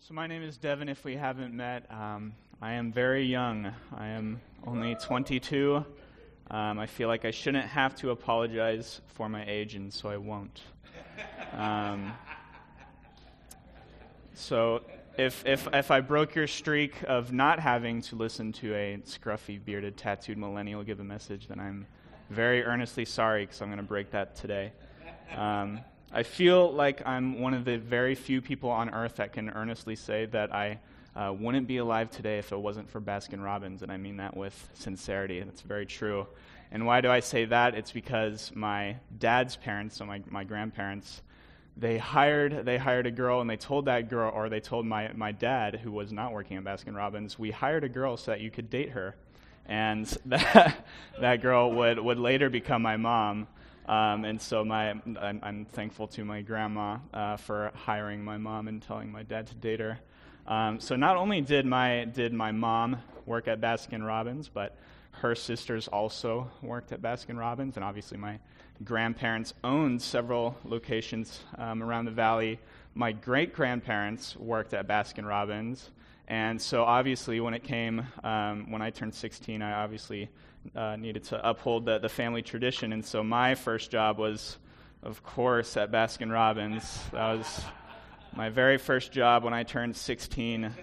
So my name is Devin, if we haven't met. I am very young. I am only 22. I feel like I shouldn't have to apologize for my age, and so I won't. So if I broke your streak of not having to listen to a scruffy, bearded, tattooed millennial give a message, then I'm very earnestly sorry, because I'm going to break that today. I feel like I'm one of the very few people on earth that can earnestly say that I wouldn't be alive today if it wasn't for Baskin-Robbins, and I mean that with sincerity. That's very true. And why do I say that? It's because my dad's parents, so my grandparents, they hired a girl, and they told that girl, or they told my dad, who was not working at Baskin-Robbins, we hired a girl so that you could date her. And that girl would later become my mom. And so I'm thankful to my grandma for hiring my mom and telling my dad to date her. So not only did my mom work at Baskin-Robbins, but her sisters also worked at Baskin-Robbins, and obviously my grandparents owned several locations around the valley. My great-grandparents worked at Baskin-Robbins, and so obviously when I turned 16, I obviously needed to uphold the family tradition, and so my first job was, of course, at Baskin-Robbins. That was my very first job when I turned 16,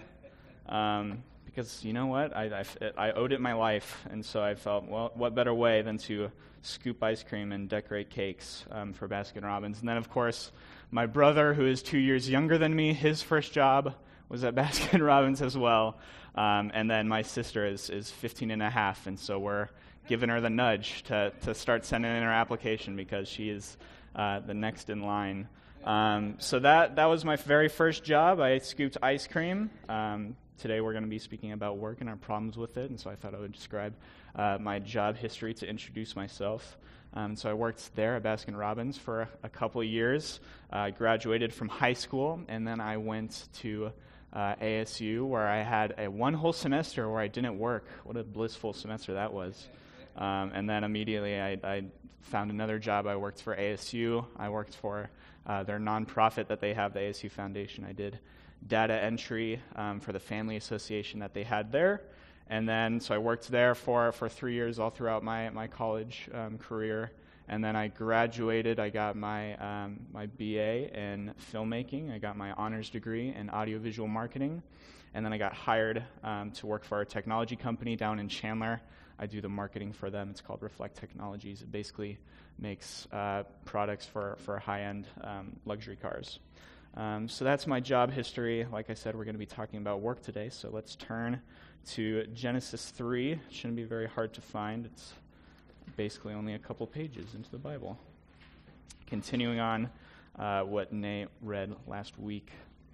because you know what? I owed it my life, and so I felt, well, what better way than to scoop ice cream and decorate cakes for Baskin-Robbins. And then, of course, my brother, who is 2 years younger than me, his first job was at Baskin-Robbins as well. And then my sister is 15 and a half, and so we're giving her the nudge to start sending in her application because she is the next in line. So that was my very first job. I scooped ice cream. Today we're going to be speaking about work and our problems with it, and so I thought I would describe my job history to introduce myself. So I worked there at Baskin-Robbins for a couple of years. I graduated from high school, and then I went to ASU, where I had one whole semester where I didn't work. What a blissful semester that was. And then immediately I found another job. I worked for ASU. I worked for their nonprofit that they have, the ASU Foundation. I did data entry for the family association that they had there. And then, so I worked there for 3 years all throughout my college career. And then I graduated. I got my BA in filmmaking. I got my honors degree in audiovisual marketing. And then I got hired to work for a technology company down in Chandler. I do the marketing for them. It's called Reflect Technologies. It basically makes products for high-end luxury cars. So that's my job history. Like I said, we're going to be talking about work today. So let's turn to Genesis 3. It shouldn't be very hard to find. It's basically only a couple pages into the Bible. Continuing on what Nate read last week.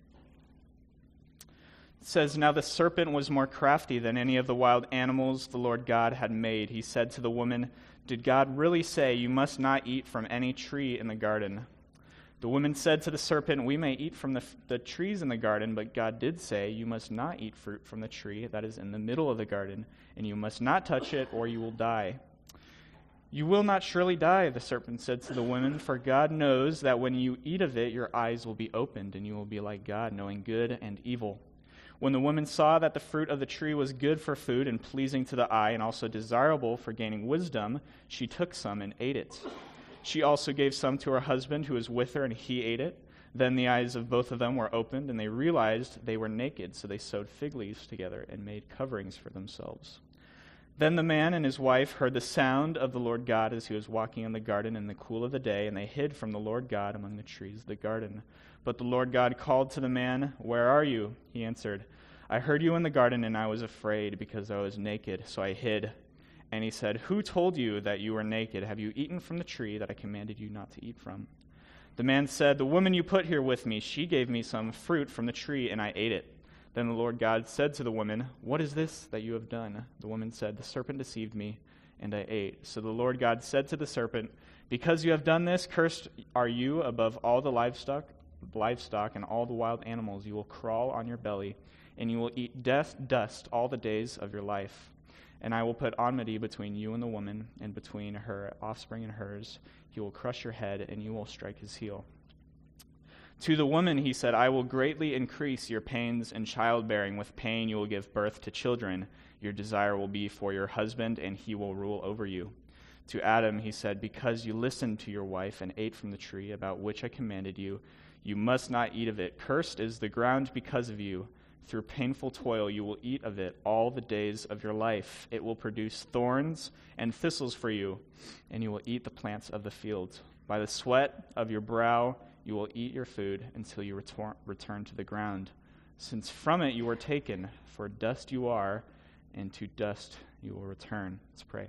It says, "Now the serpent was more crafty than any of the wild animals the Lord God had made. He said to the woman, 'Did God really say you must not eat from any tree in the garden?' The woman said to the serpent, 'We may eat from the trees in the garden, but God did say, you must not eat fruit from the tree that is in the middle of the garden, and you must not touch it, or you will die.' 'You will not surely die,' the serpent said to the woman, 'for God knows that when you eat of it, your eyes will be opened, and you will be like God, knowing good and evil.' When the woman saw that the fruit of the tree was good for food and pleasing to the eye, and also desirable for gaining wisdom, she took some and ate it. She also gave some to her husband who was with her, and he ate it. Then the eyes of both of them were opened, and they realized they were naked, so they sewed fig leaves together and made coverings for themselves. Then the man and his wife heard the sound of the Lord God as he was walking in the garden in the cool of the day, and they hid from the Lord God among the trees of the garden. But the Lord God called to the man, 'Where are you?' He answered, 'I heard you in the garden, and I was afraid because I was naked, so I hid.' And he said, 'Who told you that you were naked? Have you eaten from the tree that I commanded you not to eat from?' The man said, 'The woman you put here with me, she gave me some fruit from the tree, and I ate it.' Then the Lord God said to the woman, 'What is this that you have done?' The woman said, 'The serpent deceived me, and I ate.' So the Lord God said to the serpent, 'Because you have done this, cursed are you above all the livestock and all the wild animals. You will crawl on your belly, and you will eat dust all the days of your life. And I will put enmity between you and the woman, and between her offspring and hers. He will crush your head, and you will strike his heel.' To the woman he said, I will greatly increase your pains in childbearing. With pain you will give birth to children. Your desire will be for your husband, and he will rule over you. To Adam he said, because you listened to your wife and ate from the tree about which I commanded you, you must not eat of it. Cursed is the ground because of you. Through painful toil you will eat of it all the days of your life. It will produce thorns and thistles for you, and you will eat the plants of the field. By the sweat of your brow you will eat your food until you return to the ground. Since from it you were taken, for dust you are, and to dust you will return. Let's pray.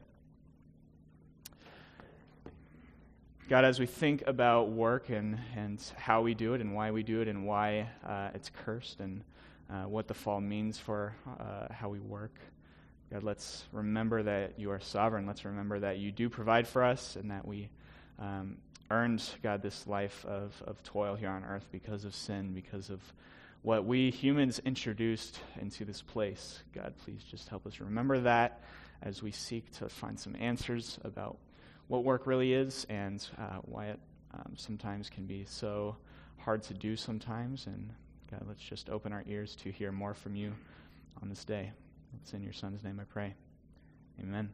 God, as we think about work and how we do it and why we do it and why it's cursed and what the fall means for how we work, God, let's remember that you are sovereign. Let's remember that you do provide for us and that we earned, God, this life of toil here on earth because of sin, because of what we humans introduced into this place. God, please just help us remember that as we seek to find some answers about what work really is and why it sometimes can be so hard to do sometimes. And God, let's just open our ears to hear more from you on this day. It's in your Son's name I pray. Amen.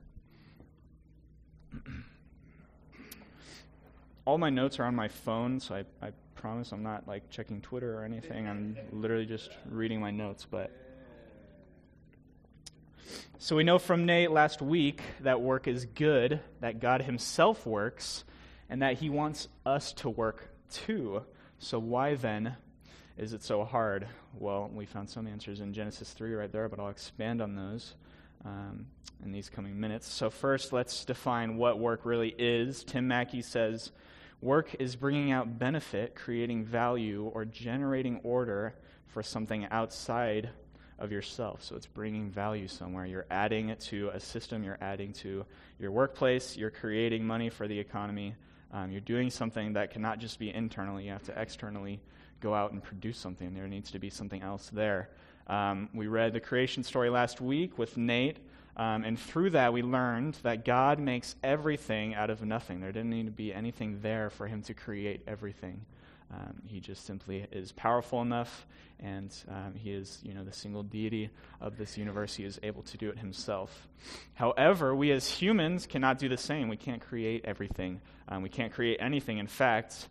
All my notes are on my phone, so I promise I'm not like checking Twitter or anything. I'm literally just reading my notes. So we know from Nate last week that work is good, that God himself works, and that he wants us to work too. So why then is it so hard? Well, we found some answers in Genesis 3 right there, but I'll expand on those in these coming minutes. So first, let's define what work really is. Tim Mackey says, work is bringing out benefit, creating value, or generating order for something outside of yourself. So it's bringing value somewhere. You're adding it to a system. You're adding to your workplace. You're creating money for the economy. You're doing something that cannot just be internally. You have to externally go out and produce something. There needs to be something else there. We read the creation story last week with Nate, and through that we learned that God makes everything out of nothing. There didn't need to be anything there for him to create everything. He just simply is powerful enough, and he is, the single deity of this universe. He is able to do it himself. However, we as humans cannot do the same. We can't create everything. We can't create anything. In fact,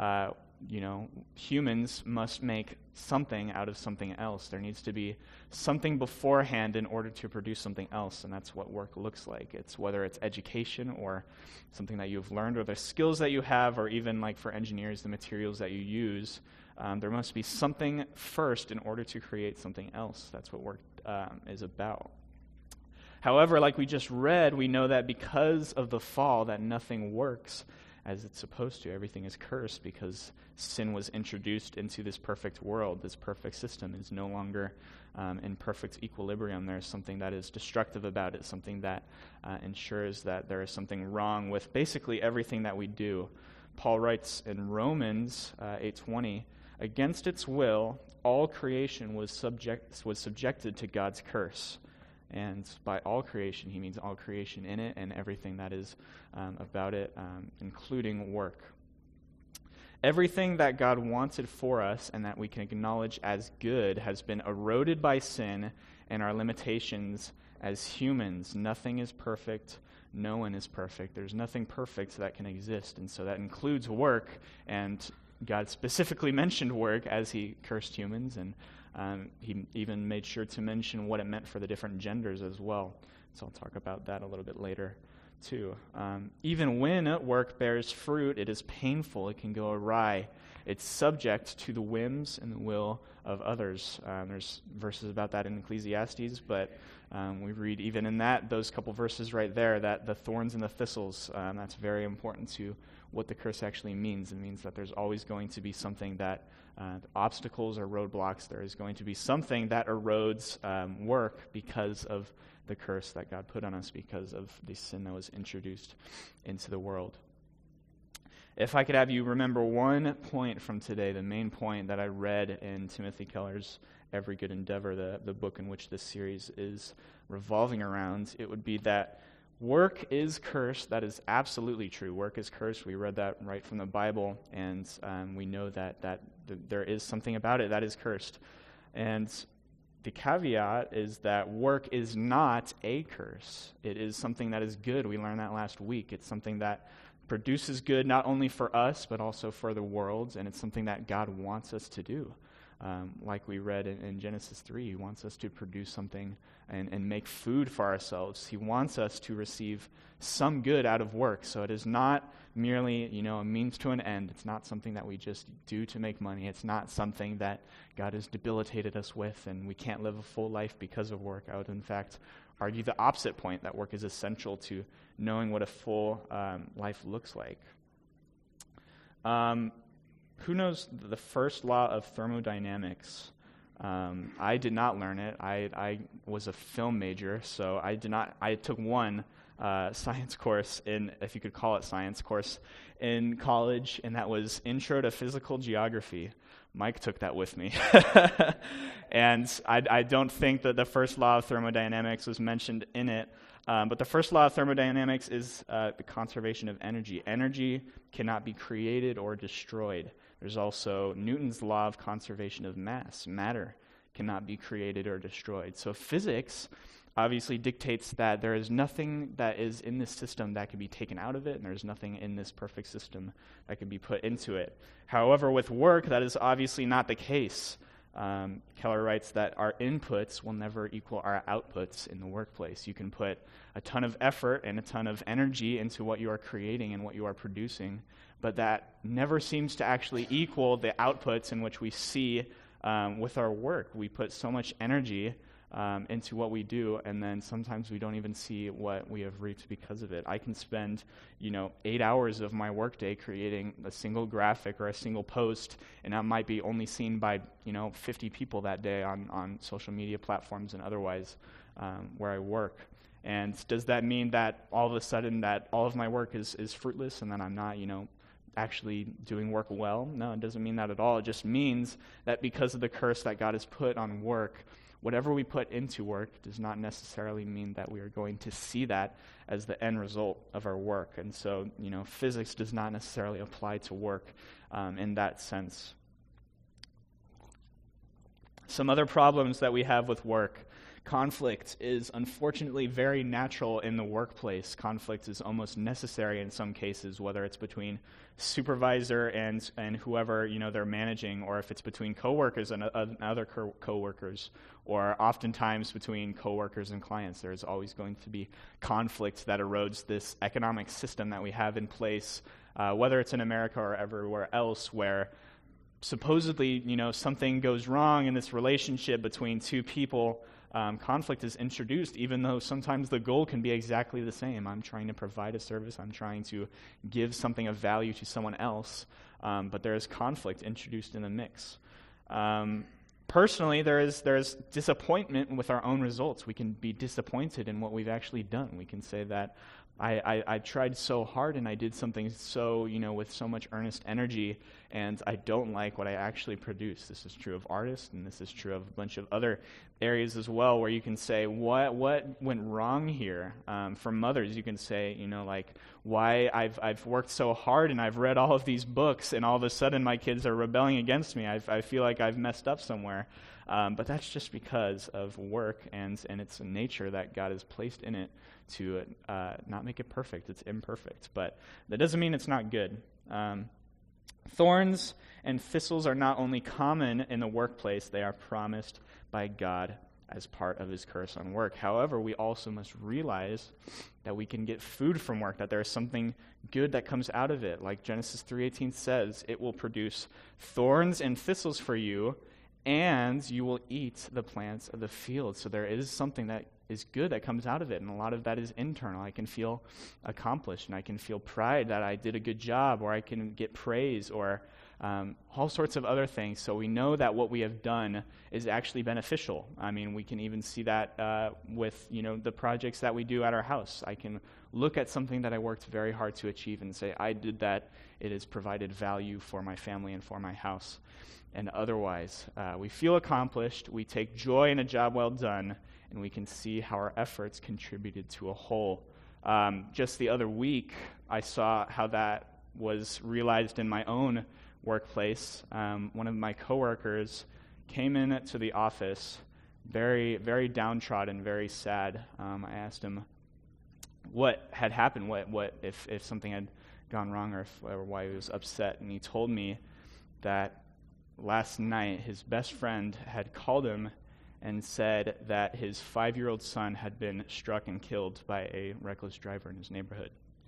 humans must make something out of something else. There needs to be something beforehand in order to produce something else, and that's what work looks like. It's whether it's education or something that you've learned or the skills that you have, or even like for engineers, the materials that you use. There must be something first in order to create something else. That's what work is about. However, like we just read, we know that because of the fall that nothing works as it's supposed to. Everything is cursed because sin was introduced into this perfect world. This perfect system is no longer in perfect equilibrium. There's something that is destructive about it, something that ensures that there is something wrong with basically everything that we do. Paul writes in Romans 8:20, against its will, all creation was subjected to God's curse. And by all creation, he means all creation in it and everything that is about it, including work. Everything that God wanted for us and that we can acknowledge as good has been eroded by sin and our limitations as humans. Nothing is perfect. No one is perfect. There's nothing perfect that can exist. And so that includes work. And God specifically mentioned work as he cursed humans, and he even made sure to mention what it meant for the different genders as well. So I'll talk about that a little bit later too. Even when work bears fruit, it is painful. It can go awry. It's subject to the whims and the will of others. There's verses about that in Ecclesiastes, but we read even in those couple verses right there, that the thorns and the thistles, that's very important to what the curse actually means. It means that there's always going to be something that obstacles or roadblocks. There is going to be something that erodes work because of the curse that God put on us, because of the sin that was introduced into the world. If I could have you remember one point from today, the main point that I read in Timothy Keller's Every Good Endeavor, the book in which this series is revolving around, it would be that work is cursed. That is absolutely true. Work is cursed. We read that right from the Bible, and we know that there is something about it that is cursed. And the caveat is that work is not a curse. It is something that is good. We learned that last week. It's something that produces good not only for us, but also for the world, and it's something that God wants us to do. Like we read in Genesis 3, he wants us to produce something and make food for ourselves. He wants us to receive some good out of work. So it is not merely, a means to an end. It's not something that we just do to make money. It's not something that God has debilitated us with and we can't live a full life because of work. I would, in fact, argue the opposite point, that work is essential to knowing what a full life looks like. Who knows the first law of thermodynamics? I did not learn it. I was a film major, so I took one science course if you could call it science course, in college, and that was Intro to Physical Geography. Mike took that with me. And I don't think that the first law of thermodynamics was mentioned in it, but the first law of thermodynamics is the conservation of energy. Energy cannot be created or destroyed. There's also Newton's law of conservation of mass. Matter cannot be created or destroyed. So physics obviously dictates that there is nothing that is in this system that can be taken out of it, and there's nothing in this perfect system that can be put into it. However, with work, that is obviously not the case. Keller writes that our inputs will never equal our outputs in the workplace. You can put a ton of effort and a ton of energy into what you are creating and what you are producing, but that never seems to actually equal the outputs in which we see with our work. We put so much energy into what we do, and then sometimes we don't even see what we have reaped because of it. I can spend, 8 hours of my workday creating a single graphic or a single post, and that might be only seen by, 50 people that day on social media platforms and otherwise where I work. And does that mean that all of a sudden that all of my work is fruitless and that I'm not, actually doing work well? No, it doesn't mean that at all. It just means that because of the curse that God has put on work, whatever we put into work does not necessarily mean that we are going to see that as the end result of our work. And so, physics does not necessarily apply to work in that sense. Some other problems that we have with work. Conflict is unfortunately very natural in the workplace. Conflict is almost necessary in some cases, whether it's between supervisor and whoever they're managing, or if it's between coworkers and other coworkers, or oftentimes between coworkers and clients. There's always going to be conflict that erodes this economic system that we have in place, whether it's in America or everywhere else, where supposedly something goes wrong in this relationship between two people. Conflict is introduced, even though sometimes the goal can be exactly the same. I'm trying to provide a service. I'm trying to give something of value to someone else, but there is conflict introduced in the mix. Personally, there is disappointment with our own results. We can be disappointed in what we've actually done. We can say that I tried so hard and I did something so, with so much earnest energy, and I don't like what I actually produced. This is true of artists, and this is true of a bunch of other areas as well, where you can say, what went wrong here? For mothers, you can say, why I've worked so hard and I've read all of these books, and all of a sudden my kids are rebelling against me. I feel like I've messed up somewhere. But that's just because of work and its nature that God has placed in it to not make it perfect. It's imperfect, but that doesn't mean it's not good. Thorns and thistles are not only common in the workplace, they are promised by God as part of his curse on work. However, we also must realize that we can get food from work, that there is something good that comes out of it. Like Genesis 3:18 says, it will produce thorns and thistles for you, and you will eat the plants of the field. So there is something that is good that comes out of it, and a lot of that is internal. I can feel accomplished, and I can feel pride that I did a good job, or I can get praise, or all sorts of other things. So we know that what we have done is actually beneficial. I mean, we can even see that with the projects that we do at our house. I can look at something that I worked very hard to achieve and say, I did that. It has provided value for my family and for my house. And otherwise, we feel accomplished, we take joy in a job well done, and we can see how our efforts contributed to a whole. Just the other week, I saw how that was realized in my own workplace, one of my coworkers came in to the office very, very downtrodden, very sad. I asked him what had happened, what if something had gone wrong, or why he was upset, and he told me that last night his best friend had called him and said that his 5-year-old son had been struck and killed by a reckless driver in his neighborhood.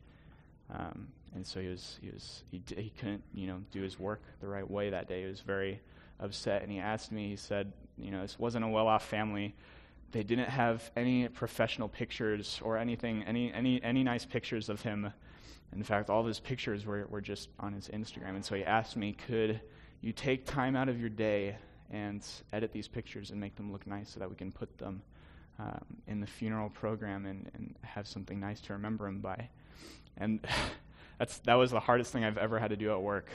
And so he couldn't, do his work the right way that day. He was very upset, and he asked me, he said, this wasn't a well-off family. They didn't have any professional pictures or anything, any nice pictures of him. In fact, all of his pictures were just on his Instagram. And so he asked me, could you take time out of your day and edit these pictures and make them look nice so that we can put them in the funeral program and have something nice to remember him by? And that was the hardest thing I've ever had to do at work,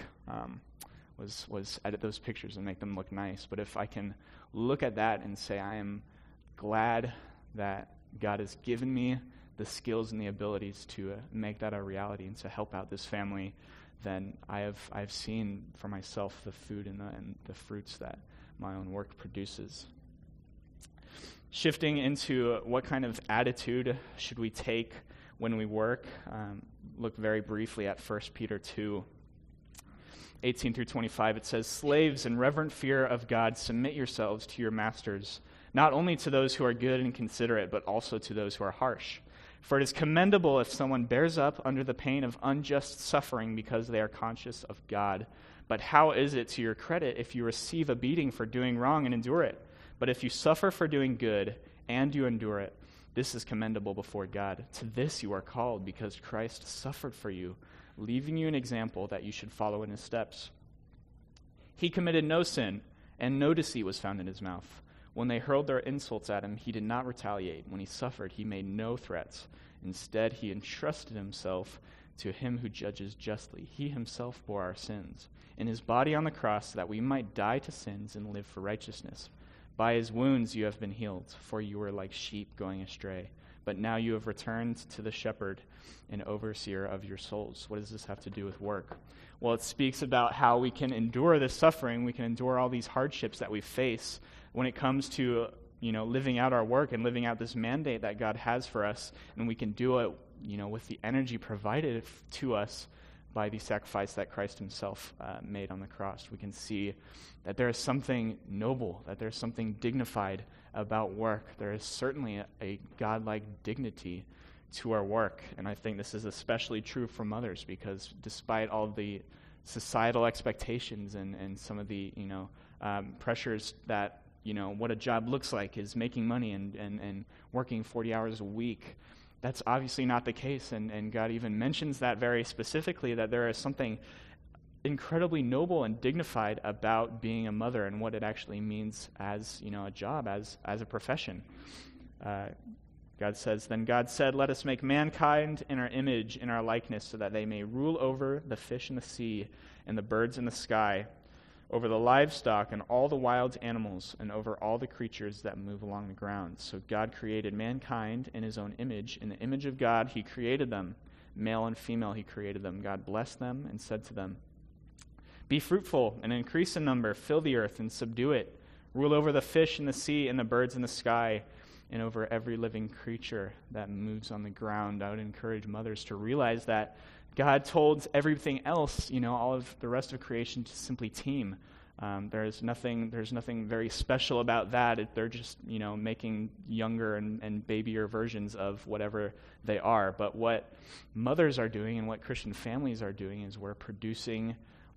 was edit those pictures and make them look nice. But if I can look at that and say, I am glad that God has given me the skills and the abilities to make that a reality and to help out this family, then I've seen for myself the food and the fruits that my own work produces. Shifting into what kind of attitude should we take when we work, look very briefly at 1 Peter 2, 18 through 25. It says, "Slaves, in reverent fear of God, submit yourselves to your masters, not only to those who are good and considerate, but also to those who are harsh. For it is commendable if someone bears up under the pain of unjust suffering because they are conscious of God. But how is it to your credit if you receive a beating for doing wrong and endure it? But if you suffer for doing good and you endure it, this is commendable before God. To this you are called, because Christ suffered for you, leaving you an example that you should follow in his steps. He committed no sin, and no deceit was found in his mouth. When they hurled their insults at him, he did not retaliate. When he suffered, he made no threats. Instead, he entrusted himself to him who judges justly. He himself bore our sins in his body on the cross, so that we might die to sins and live for righteousness. By his wounds you have been healed, for you were like sheep going astray. But now you have returned to the shepherd and overseer of your souls." What does this have to do with work? Well, it speaks about how we can endure this suffering, we can endure all these hardships that we face when it comes to, living out our work and living out this mandate that God has for us, and we can do it, with the energy provided to us by the sacrifice that Christ himself made on the cross. We can see that there is something noble, that there's something dignified about work. There is certainly a godlike dignity to our work, and I think this is especially true for mothers, because despite all the societal expectations and some of the pressures that what a job looks like is making money and working 40 hours a week, that's obviously not the case, and God even mentions that very specifically, that there is something incredibly noble and dignified about being a mother and what it actually means as a job, as a profession. God says, "Then God said, let us make mankind in our image, in our likeness, so that they may rule over the fish in the sea and the birds in the sky, over the livestock and all the wild animals, and over all the creatures that move along the ground." So God created mankind in his own image. In the image of God, he created them. Male and female, he created them. God blessed them and said to them, "Be fruitful and increase in number, fill the earth and subdue it. Rule over the fish in the sea and the birds in the sky, and over every living creature that moves on the ground." I would encourage mothers to realize that God told everything else, all of the rest of creation, to simply team. There's nothing very special about that. They're just, making younger and babier versions of whatever they are. But what mothers are doing and what Christian families are doing is we are producing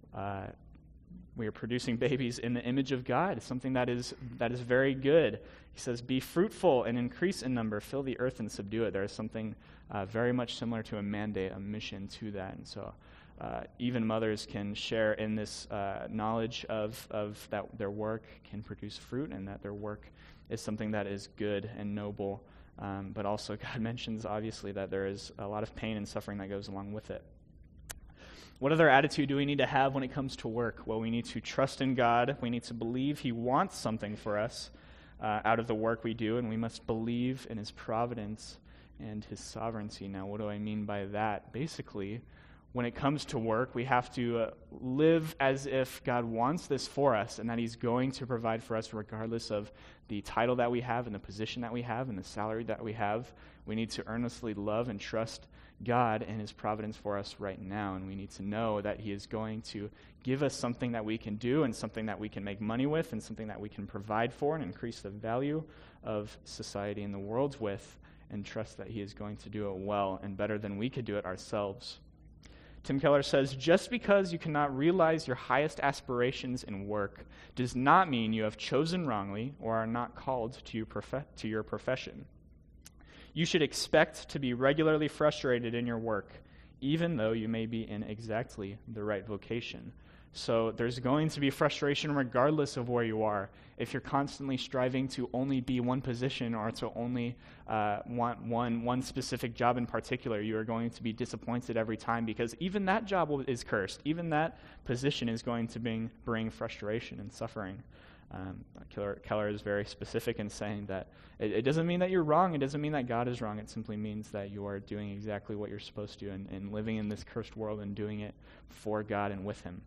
babies in the image of God. It's something that is very good. He says, "Be fruitful and increase in number, fill the earth and subdue it." There is something very much similar to a mandate, a mission to that. And so even mothers can share in this knowledge of that their work can produce fruit, and that their work is something that is good and noble. But also God mentions, obviously, that there is a lot of pain and suffering that goes along with it. What other attitude do we need to have when it comes to work? Well, we need to trust in God. We need to believe he wants something for us out of the work we do, and we must believe in his providence and his sovereignty. Now, what do I mean by that? Basically, when it comes to work, we have to live as if God wants this for us and that he's going to provide for us regardless of the title that we have and the position that we have and the salary that we have. We need to earnestly love and trust God and his providence for us right now, and we need to know that he is going to give us something that we can do and something that we can make money with and something that we can provide for and increase the value of society and the world with, and trust that he is going to do it well and better than we could do it ourselves. Tim Keller says, just because you cannot realize your highest aspirations in work does not mean you have chosen wrongly or are not called to your profession. You should expect to be regularly frustrated in your work, even though you may be in exactly the right vocation. So there's going to be frustration regardless of where you are. If you're constantly striving to only be one position or to only want one specific job in particular, you are going to be disappointed every time, because even that job is cursed. Even that position is going to bring frustration and suffering. Keller is very specific in saying that it doesn't mean that you're wrong. It doesn't mean that God is wrong. It simply means that you are doing exactly what you're supposed to and living in this cursed world and doing it for God and with him.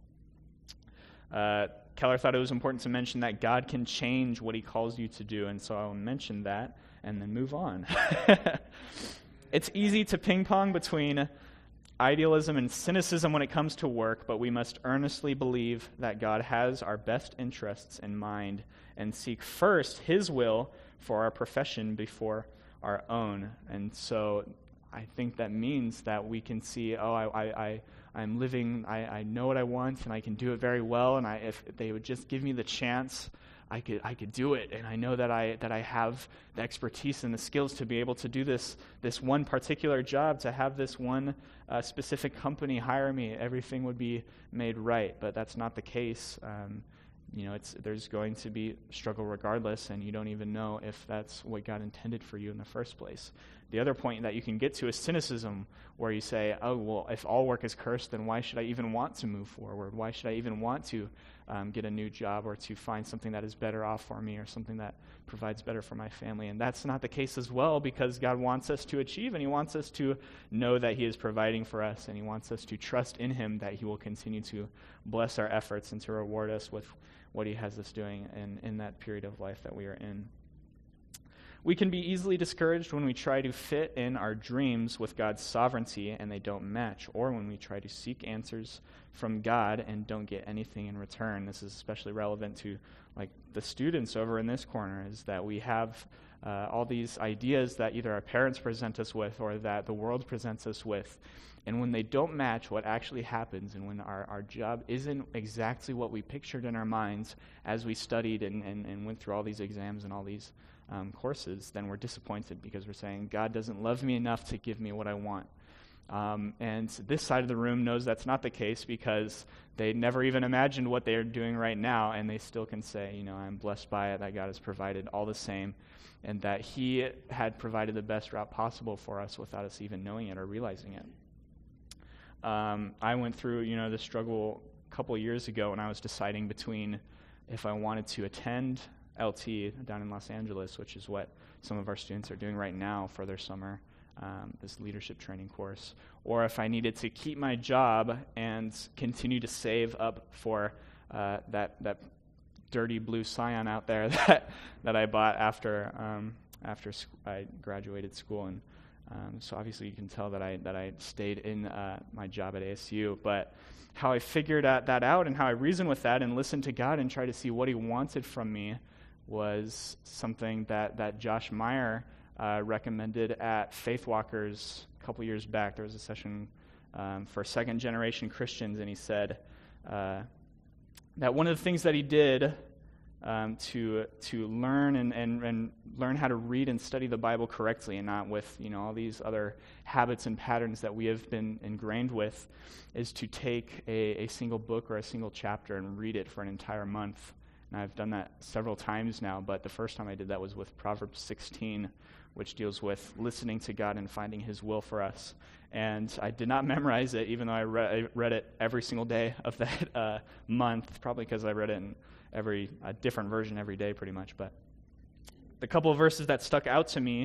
Keller thought it was important to mention that God can change what he calls you to do, and so I'll mention that and then move on. It's easy to ping-pong between idealism and cynicism when it comes to work, but we must earnestly believe that God has our best interests in mind and seek first his will for our profession before our own. And so I think that means that we can see, I'm living, I know what I want and I can do it very well, and if they would just give me the chance, I could do it, and I know that I have the expertise and the skills to be able to do this one particular job, to have this one specific company hire me. Everything would be made right, but that's not the case. There's going to be struggle regardless, and you don't even know if that's what God intended for you in the first place. The other point that you can get to is cynicism, where you say, oh, well, if all work is cursed, then why should I even want to move forward? Why should I even want to get a new job or to find something that is better off for me or something that provides better for my family? And that's not the case as well, because God wants us to achieve, and he wants us to know that he is providing for us, and he wants us to trust in him that he will continue to bless our efforts and to reward us with what he has us doing in that period of life that we are in. We can be easily discouraged when we try to fit in our dreams with God's sovereignty and they don't match, or when we try to seek answers from God and don't get anything in return. This is especially relevant to the students over in this corner, is that we have all these ideas that either our parents present us with or that the world presents us with. And when they don't match what actually happens, and when our job isn't exactly what we pictured in our minds as we studied and went through all these exams and all these courses, then we're disappointed because we're saying, God doesn't love me enough to give me what I want. And this side of the room knows that's not the case, because they never even imagined what they're doing right now, and they still can say, I'm blessed by it, that God has provided all the same, and that he had provided the best route possible for us without us even knowing it or realizing it. I went through, the struggle a couple years ago when I was deciding between if I wanted to attend LT down in Los Angeles, which is what some of our students are doing right now for their summer, this leadership training course, or if I needed to keep my job and continue to save up for that dirty blue Scion out there that I bought after I graduated school. And so obviously you can tell that I stayed in my job at ASU, but how I figured that out and how I reasoned with that and listened to God and tried to see what he wanted from me was something that Josh Meyer recommended at Faith Walkers a couple years back. There was a session for second-generation Christians, and he said that one of the things that he did to learn and learn how to read and study the Bible correctly, and not with all these other habits and patterns that we have been ingrained with, is to take a single book or a single chapter and read it for an entire month. And I've done that several times now, but the first time I did that was with Proverbs 16, which deals with listening to God and finding his will for us. And I did not memorize it, even though I read it every single day of that month, probably because I read it in a different version every day pretty much. But the couple of verses that stuck out to me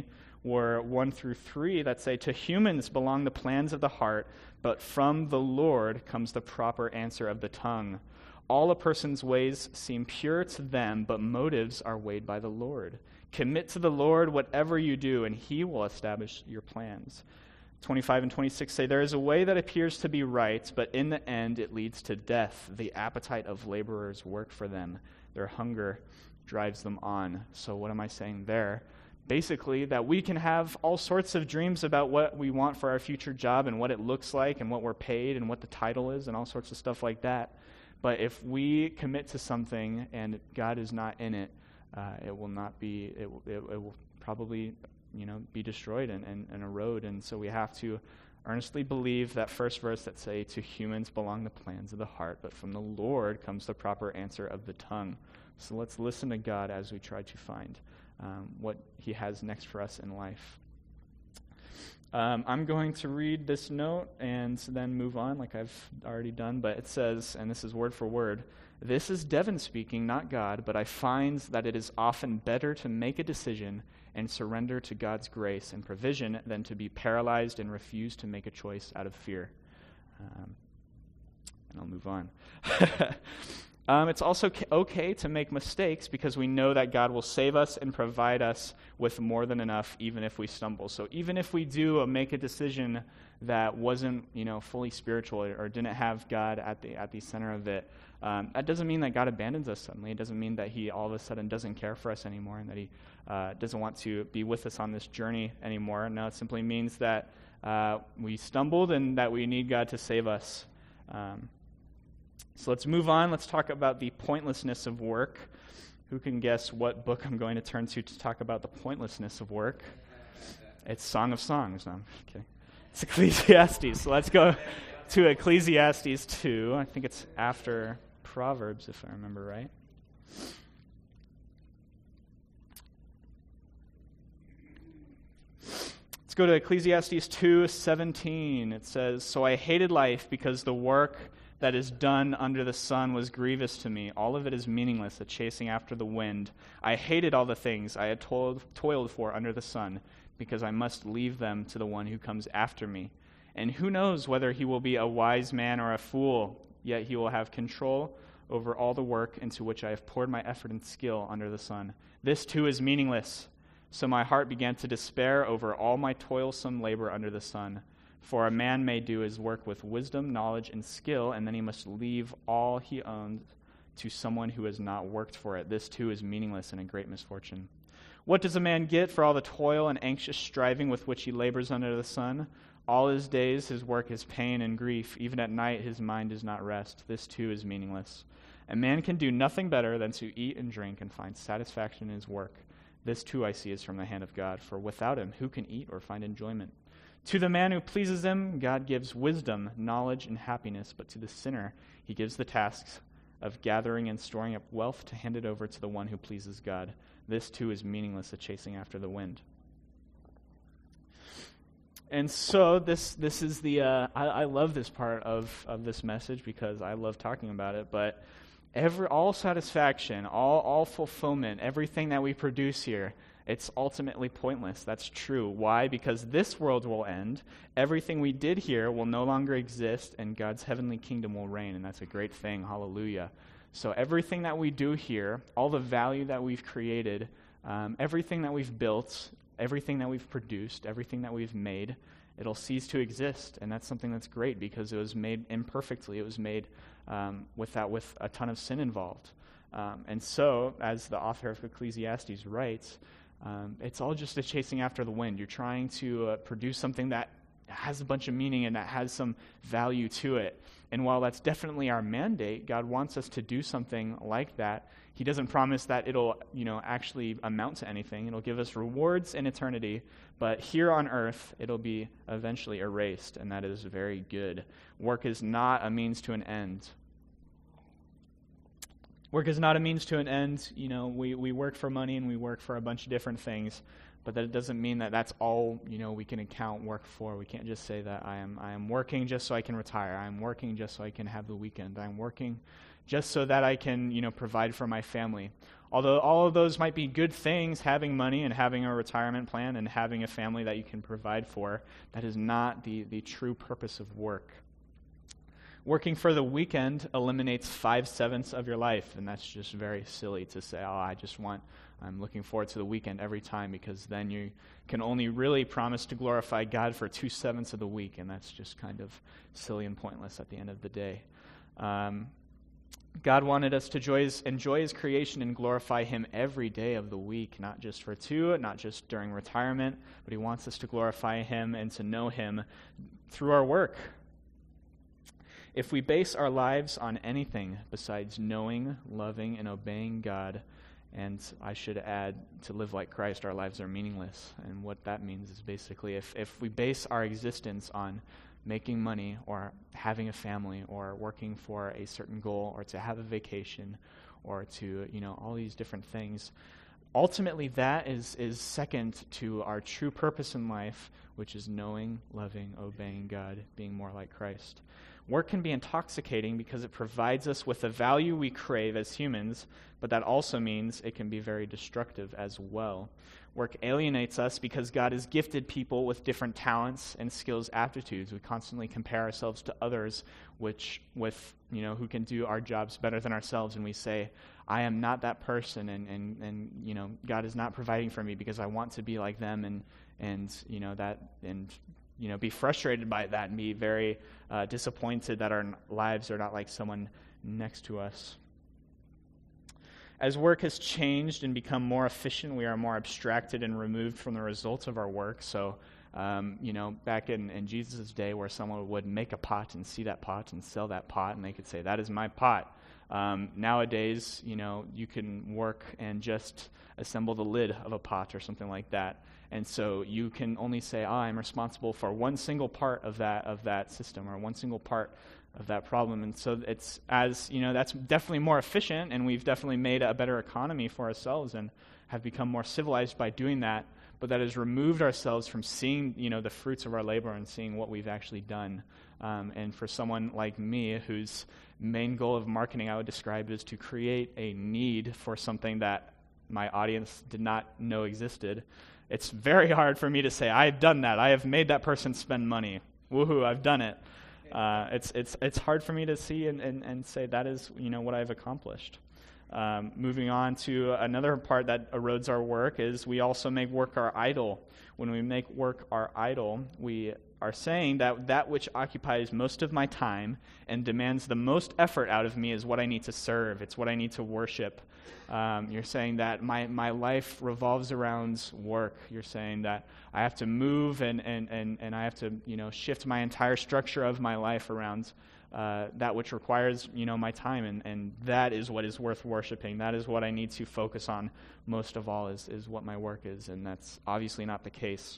or 1 through 3 that say, to humans belong the plans of the heart, but from the Lord comes the proper answer of the tongue. All a person's ways seem pure to them, but motives are weighed by the Lord. Commit to the Lord whatever you do, and he will establish your plans. 25 and 26 say, there is a way that appears to be right, but in the end it leads to death. The appetite of laborers work for them. Their hunger drives them on. So what am I saying there? Basically, that we can have all sorts of dreams about what we want for our future job and what it looks like and what we're paid and what the title is and all sorts of stuff like that. But if we commit to something and God is not in it, it will not be. It will probably, be destroyed and erode. And so we have to earnestly believe that first verse that say, to humans belong the plans of the heart, but from the Lord comes the proper answer of the tongue. So let's listen to God as we try to find what he has next for us in life. I'm going to read this note and then move on like I've already done, but it says, and this is word for word, this is Devin speaking, not God, but I find that it is often better to make a decision and surrender to God's grace and provision than to be paralyzed and refuse to make a choice out of fear. And I'll move on. It's also okay to make mistakes because we know that God will save us and provide us with more than enough even if we stumble. So even if we do make a decision that wasn't, fully spiritual or didn't have God at the center of it, that doesn't mean that God abandons us suddenly. It doesn't mean that he all of a sudden doesn't care for us anymore and that he doesn't want to be with us on this journey anymore. No, it simply means that we stumbled and that we need God to save us. So let's move on. Let's talk about the pointlessness of work. Who can guess what book I'm going to turn to talk about the pointlessness of work? It's Song of Songs. No, I'm kidding. It's Ecclesiastes. So let's go to Ecclesiastes 2. I think it's after Proverbs, if I remember right. Let's go to Ecclesiastes 2:17. It says, so I hated life because the work that is done under the sun was grievous to me. All of it is meaningless, a chasing after the wind. I hated all the things I had toiled for under the sun, because I must leave them to the one who comes after me. And who knows whether he will be a wise man or a fool, yet he will have control over all the work into which I have poured my effort and skill under the sun. This too is meaningless. So my heart began to despair over all my toilsome labor under the sun. For a man may do his work with wisdom, knowledge, and skill, and then he must leave all he owns to someone who has not worked for it. This too is meaningless and a great misfortune. What does a man get for all the toil and anxious striving with which he labors under the sun? All his days his work is pain and grief. Even at night his mind does not rest. This too is meaningless. A man can do nothing better than to eat and drink and find satisfaction in his work. This too I see is from the hand of God, for without him who can eat or find enjoyment? To the man who pleases him, God gives wisdom, knowledge, and happiness, but to the sinner, he gives the tasks of gathering and storing up wealth to hand it over to the one who pleases God. This too is meaningless, a chasing after the wind. And so this is the, I love this part of this message because I love talking about it, but all satisfaction, all fulfillment, everything that we produce here, it's ultimately pointless. That's true. Why? Because this world will end. Everything we did here will no longer exist, and God's heavenly kingdom will reign, and that's a great thing. Hallelujah. So everything that we do here, all the value that we've created, everything that we've built, everything that we've produced, everything that we've made, it'll cease to exist, and that's something that's great because it was made imperfectly. It was made with a ton of sin involved. And so, as the author of Ecclesiastes writes, it's all just a chasing after the wind. You're trying to produce something that has a bunch of meaning and that has some value to it. And while that's definitely our mandate, God wants us to do something like that. He doesn't promise that it'll, actually amount to anything. It'll give us rewards in eternity, but here on earth, it'll be eventually erased, and that is very good. Work is not a means to an end. Work is not a means to an end. We work for money and we work for a bunch of different things, but that doesn't mean that that's all, we can account work for. We can't just say that I am working just so I can retire. I'm working just so I can have the weekend. I'm working just so that I can, provide for my family. Although all of those might be good things, having money and having a retirement plan and having a family that you can provide for, that is not the true purpose of work. Working for the weekend eliminates 5/7 of your life, and that's just very silly to say, I'm looking forward to the weekend every time, because then you can only really promise to glorify God for 2/7 of the week, and that's just kind of silly and pointless at the end of the day. God wanted us to enjoy His creation and glorify Him every day of the week, not just for two, not just during retirement, but He wants us to glorify Him and to know Him through our work. If we base our lives on anything besides knowing, loving, and obeying God, and I should add, to live like Christ, our lives are meaningless. And what that means is basically if we base our existence on making money or having a family or working for a certain goal or to have a vacation or to, all these different things, ultimately that is second to our true purpose in life, which is knowing, loving, obeying God, being more like Christ. Work can be intoxicating because it provides us with the value we crave as humans, but that also means it can be very destructive as well. Work alienates us because God has gifted people with different talents and skills, aptitudes. We constantly compare ourselves to others who can do our jobs better than ourselves, and we say, I am not that person, and God is not providing for me because I want to be like them, be frustrated by that and be very disappointed that our lives are not like someone next to us. As work has changed and become more efficient, we are more abstracted and removed from the results of our work. So, back in Jesus' day, where someone would make a pot and see that pot and sell that pot, and they could say, that is my pot. Nowadays, you can work and just assemble the lid of a pot or something like that. And so you can only say, I'm responsible for one single part of that system or one single part of that problem. And so that's definitely more efficient, and we've definitely made a better economy for ourselves and have become more civilized by doing that. But that has removed ourselves from seeing, the fruits of our labor and seeing what we've actually done. And for someone like me, whose main goal of marketing I would describe is to create a need for something that my audience did not know existed, it's very hard for me to say, I've done that. I have made that person spend money. Woohoo, I've done it. It's hard for me to see and say that is, what I've accomplished. Moving on to another part that erodes our work is we also make work our idol. When we make work our idol, we are saying that which occupies most of my time and demands the most effort out of me is what I need to serve. It's what I need to worship. You're saying that my life revolves around work. You're saying that I have to move and I have to shift my entire structure of my life around that which requires my time, and that is what is worth worshiping. That is what I need to focus on most of all is what my work is, and that's obviously not the case.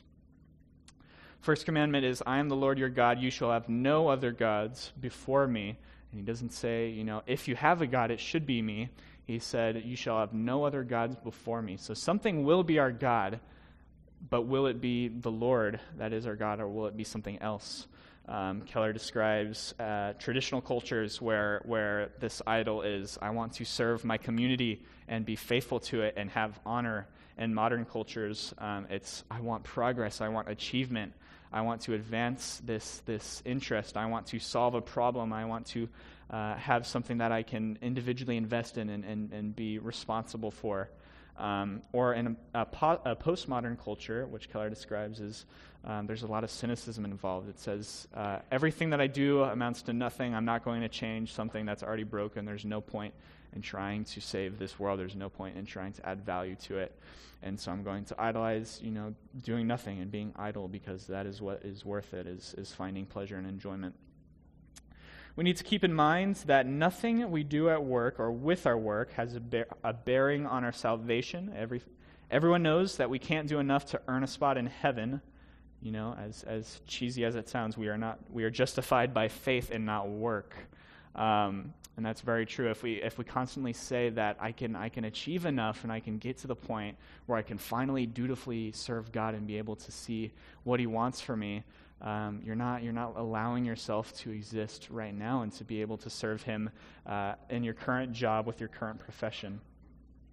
First commandment is, I am the Lord your God, you shall have no other gods before me. And he doesn't say, if you have a God, it should be me. He said, you shall have no other gods before me. So something will be our God, but will it be the Lord that is our God, or will it be something else? Keller describes traditional cultures where this idol is, I want to serve my community and be faithful to it and have honor. And modern cultures, it's, I want progress, I want achievement, I want to advance this interest, I want to solve a problem, I want to have something that I can individually invest in and be responsible for. Or in a postmodern culture, which Keller describes as there's a lot of cynicism involved. It says, everything that I do amounts to nothing. I'm not going to change something that's already broken. There's no point in trying to save this world. There's no point in trying to add value to it. And so I'm going to idolize, doing nothing and being idle, because that is what is worth it, is finding pleasure and enjoyment. We need to keep in mind that nothing we do at work or with our work has a bearing on our salvation. Everyone knows that we can't do enough to earn a spot in heaven. As cheesy as it sounds, we are justified by faith and not work. And that's very true. If we constantly say that I can achieve enough and I can get to the point where I can finally dutifully serve God and be able to see what He wants for me, you're not allowing yourself to exist right now and to be able to serve Him in your current job with your current profession.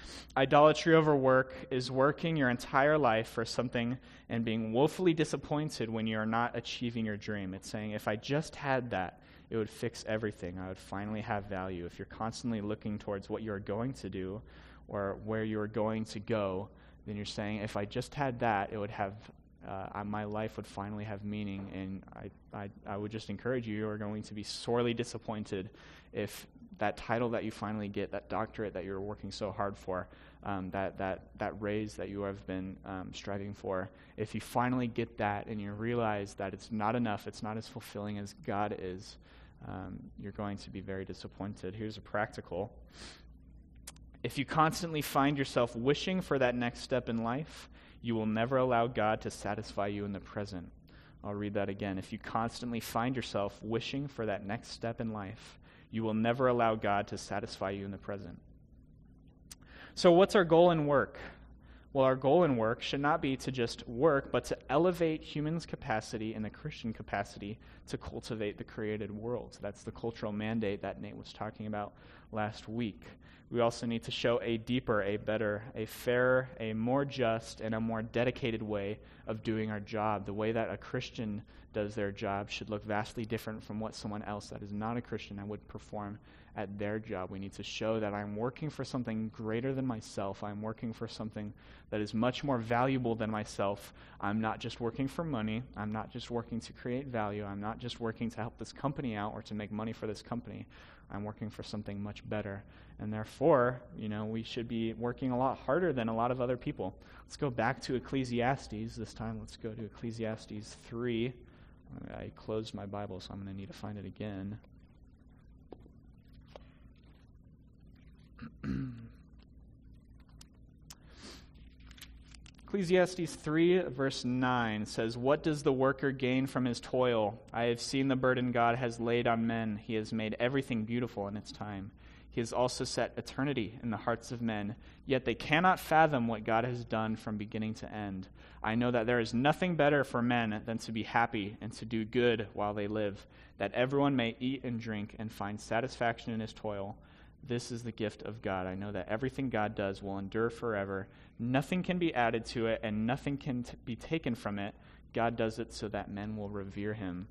Idolatry over work is working your entire life for something and being woefully disappointed when you're not achieving your dream. It's saying, if I just had that, it would fix everything. I would finally have value. If you're constantly looking towards what you're going to do or where you're going to go, then you're saying, if I just had that, it would have, my life would finally have meaning. And I would just encourage you, you are going to be sorely disappointed if that title that you finally get, that doctorate that you're working so hard for, that raise that you have been striving for, if you finally get that and you realize that it's not enough, it's not as fulfilling as God is, you're going to be very disappointed. Here's a practical. If you constantly find yourself wishing for that next step in life, you will never allow God to satisfy you in the present. I'll read that again. If you constantly find yourself wishing for that next step in life, you will never allow God to satisfy you in the present. So what's our goal in work? Well, our goal in work should not be to just work, but to elevate humans' capacity and the Christian capacity to cultivate the created world. That's the cultural mandate that Nate was talking about last week. We also need to show a deeper, a better, a fairer, a more just, and a more dedicated way of doing our job. The way that a Christian does their job should look vastly different from what someone else that is not a Christian would perform at their job. We need to show that I'm working for something greater than myself. I'm working for something that is much more valuable than myself. I'm not just working for money. I'm not just working to create value. I'm not just working to help this company out or to make money for this company. I'm working for something much better. And therefore, we should be working a lot harder than a lot of other people. Let's go back to Ecclesiastes. This time, let's go to Ecclesiastes 3. I closed my Bible, so I'm going to need to find it again. Ecclesiastes 3, verse 9 says, "What does the worker gain from his toil? I have seen the burden God has laid on men. He has made everything beautiful in its time. He has also set eternity in the hearts of men, yet they cannot fathom what God has done from beginning to end. I know that there is nothing better for men than to be happy and to do good while they live, that everyone may eat and drink and find satisfaction in his toil. This is the gift of God. I know that everything God does will endure forever. Nothing can be added to it, and nothing can be taken from it. God does it so that men will revere him."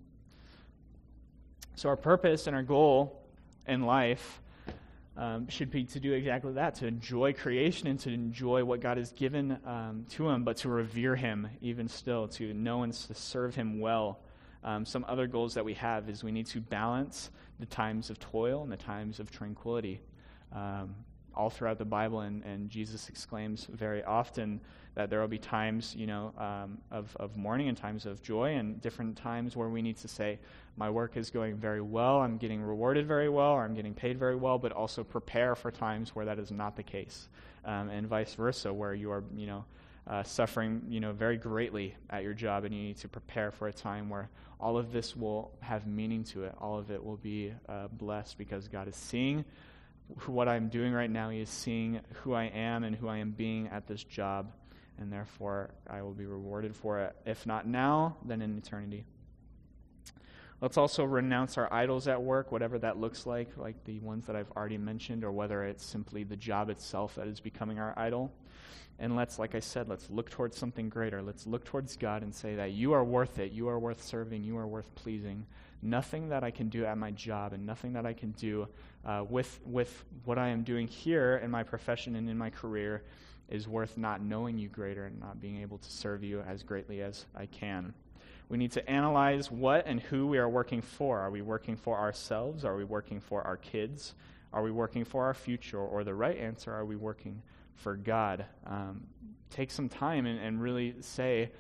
So our purpose and our goal in life should be to do exactly that, to enjoy creation and to enjoy what God has given to him, but to revere him even still, to know and to serve him well. Some other goals that we have is we need to balance the times of toil and the times of tranquility. All throughout the Bible, and Jesus exclaims very often that there will be times, of mourning and times of joy, and different times where we need to say, my work is going very well, I'm getting rewarded very well, or I'm getting paid very well, but also prepare for times where that is not the case, and vice versa, where you are, suffering, very greatly at your job, and you need to prepare for a time where all of this will have meaning to it. All of it will be blessed because God is seeing what I'm doing right now. He is seeing who I am and who I am being at this job, and therefore I will be rewarded for it, if not now, then in eternity. Let's also renounce our idols at work, whatever that looks like the ones that I've already mentioned, or whether it's simply the job itself that is becoming our idol. And let's look towards something greater. Let's look towards God and say that you are worth it. You are worth serving. You are worth pleasing. Nothing that I can do at my job and nothing that I can do with what I am doing here in my profession and in my career is worth not knowing you greater and not being able to serve you as greatly as I can. We need to analyze what and who we are working for. Are we working for ourselves? Are we working for our kids? Are we working for our future? Or the right answer, are we working for God? Take some time and really say,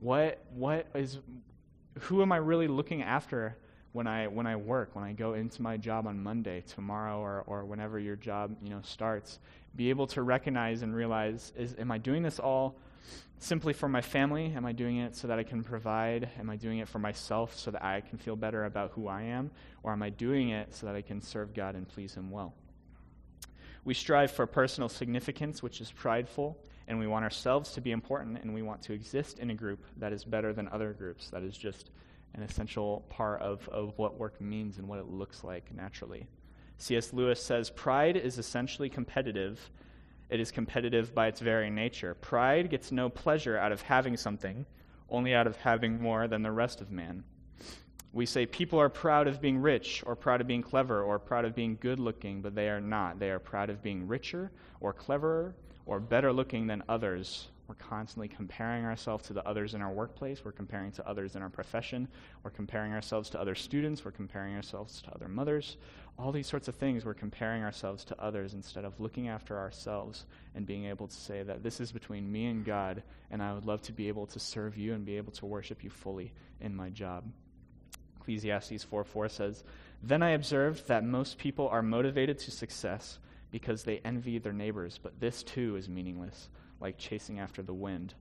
who am I really looking after when I work, when I go into my job on Monday, tomorrow, or whenever your job starts? Be able to recognize and realize, am I doing this all simply for my family? Am I doing it so that I can provide? Am I doing it for myself so that I can feel better about who I am? Or am I doing it so that I can serve God and please him well? We strive for personal significance, which is prideful, and we want ourselves to be important, and we want to exist in a group that is better than other groups. That is just an essential part of what work means and what it looks like naturally. C.S. Lewis says, "Pride is essentially competitive, It is competitive by its very nature. Pride gets no pleasure out of having something, only out of having more than the rest of man. We say people are proud of being rich, or proud of being clever, or proud of being good-looking, but they are not. They are proud of being richer, or cleverer, or better-looking than others. We're constantly comparing ourselves to the others in our workplace. We're comparing to others in our profession. We're comparing ourselves to other students. We're comparing ourselves to other mothers. All these sorts of things, we're comparing ourselves to others instead of looking after ourselves and being able to say that this is between me and God, and I would love to be able to serve you and be able to worship you fully in my job. Ecclesiastes 4:4 says, "Then I observed that most people are motivated to success because they envy their neighbors, but this too is meaningless, like chasing after the wind."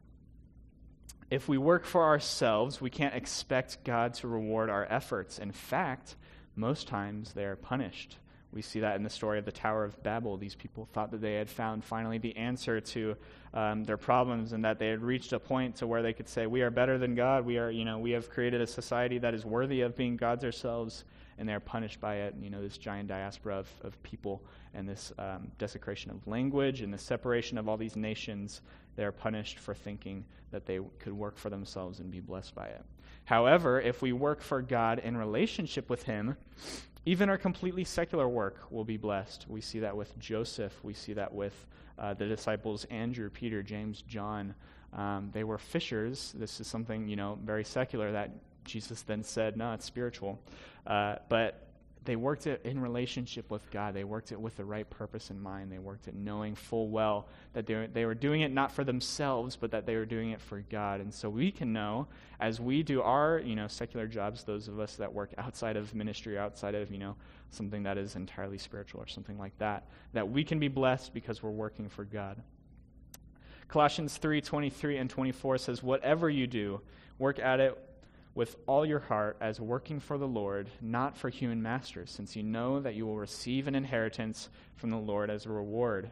If we work for ourselves, we can't expect God to reward our efforts. In fact, most times they are punished. We see that in the story of the Tower of Babel. These people thought that they had found finally the answer to their problems, and that they had reached a point to where they could say, "We are better than God. We have created a society that is worthy of being gods ourselves," and they're punished by it. This giant diaspora of people and this desecration of language and the separation of all these nations. They're punished for thinking that they could work for themselves and be blessed by it. However, if we work for God in relationship with Him, even our completely secular work will be blessed. We see that with Joseph. We see that with the disciples Andrew, Peter, James, John. They were fishers. This is something, very secular that Jesus then said, no, it's spiritual. But they worked it in relationship with God. They worked it with the right purpose in mind. They worked it knowing full well that they were doing it not for themselves, but that they were doing it for God. And so we can know, as we do our, secular jobs, those of us that work outside of ministry, outside of, something that is entirely spiritual or something like that, that we can be blessed because we're working for God. Colossians 3:23 and 24 says, "Whatever you do, work at it with all your heart as working for the Lord, not for human masters, since you know that you will receive an inheritance from the Lord as a reward.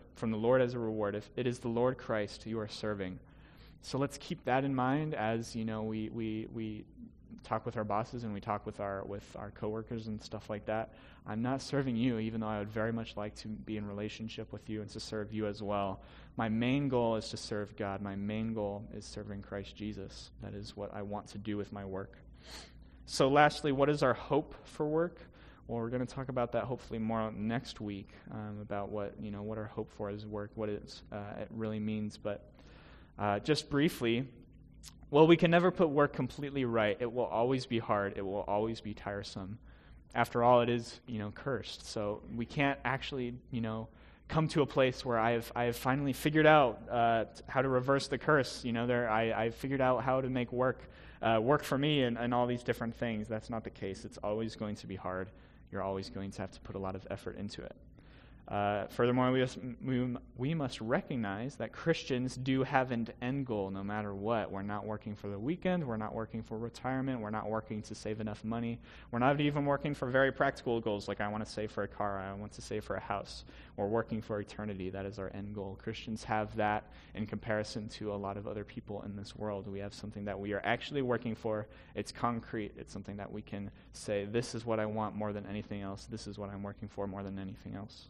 If it is the Lord Christ you are serving." So let's keep that in mind as, we talk with our bosses and we talk with our coworkers and stuff like that. I'm not serving you, even though I would very much like to be in relationship with you and to serve you as well. My main goal is to serve God. My main goal is serving Christ Jesus. That is what I want to do with my work. So lastly, what is our hope for work? Well, we're going to talk about that hopefully more next week, about what our hope for is work, what it really means. But just briefly, well, we can never put work completely right. It will always be hard. It will always be tiresome. After all, it is, cursed. So we can't actually, come to a place where I have finally figured out how to reverse the curse. I've figured out how to make work for me and all these different things. That's not the case. It's always going to be hard. You're always going to have to put a lot of effort into it. Furthermore, we must recognize that Christians do have an end goal no matter what. We're not working for the weekend. We're not working for retirement. We're not working to save enough money. We're not even working for very practical goals like I want to save for a car, I want to save for a house. We're working for eternity. That is our end goal. Christians have that in comparison to a lot of other people in this world. We have something that we are actually working for. It's concrete. It's something that we can say, this is what I want more than anything else. This is what I'm working for more than anything else.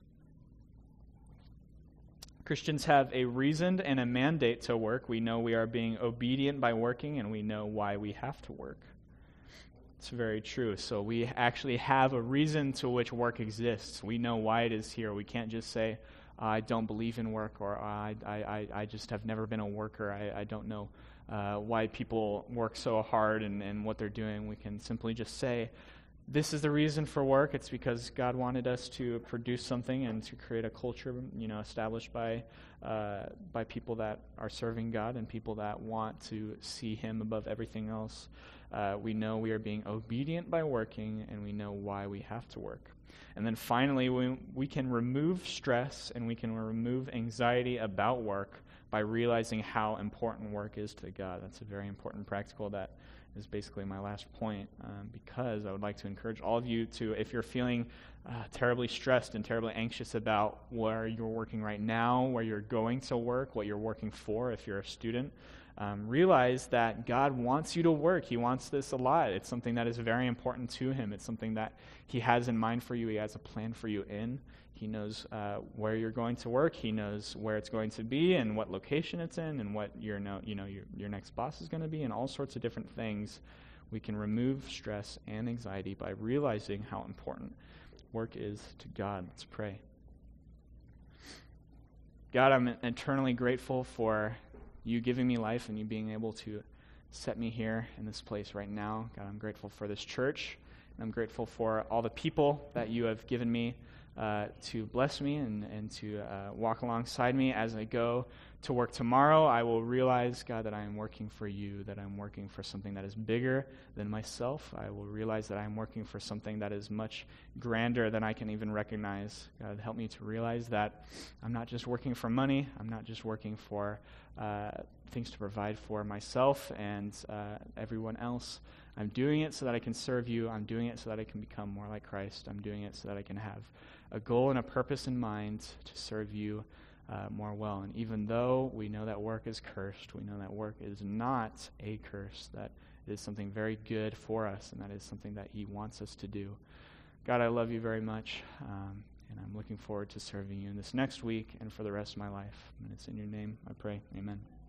Christians have a reason and a mandate to work. We know we are being obedient by working, and we know why we have to work. It's very true. So we actually have a reason to which work exists. We know why it is here. We can't just say, I don't believe in work, or I just have never been a worker. I don't know why people work so hard and what they're doing. We can simply just say, this is the reason for work. It's because God wanted us to produce something and to create a culture, established by people that are serving God and people that want to see Him above everything else. We know we are being obedient by working, and we know why we have to work. And then finally, we can remove stress and we can remove anxiety about work by realizing how important work is to God. That's a very important practical that is basically my last point, because I would like to encourage all of you to, if you're feeling terribly stressed and terribly anxious about where you're working right now, where you're going to work, what you're working for if you're a student, realize that God wants you to work. He wants this a lot. It's something that is very important to him. It's something that he has in mind for you. He has a plan for you in. He knows where you're going to work. He knows where it's going to be and what location it's in and what your next boss is going to be and all sorts of different things. We can remove stress and anxiety by realizing how important work is to God. Let's pray. God, I'm eternally grateful for you giving me life and you being able to set me here in this place right now. God, I'm grateful for this church. And I'm grateful for all the people that you have given me to bless me and to walk alongside me as I go to work tomorrow. I will realize, God, that I am working for you, that I'm working for something that is bigger than myself. I will realize that I'm working for something that is much grander than I can even recognize. God, help me to realize that I'm not just working for money. I'm not just working for things to provide for myself and everyone else. I'm doing it so that I can serve you. I'm doing it so that I can become more like Christ. I'm doing it so that I can have a goal and a purpose in mind to serve you more well. And even though we know that work is cursed, we know that work is not a curse, that it is something very good for us, and that is something that he wants us to do. God, I love you very much, and I'm looking forward to serving you in this next week and for the rest of my life. And it's in your name I pray. Amen.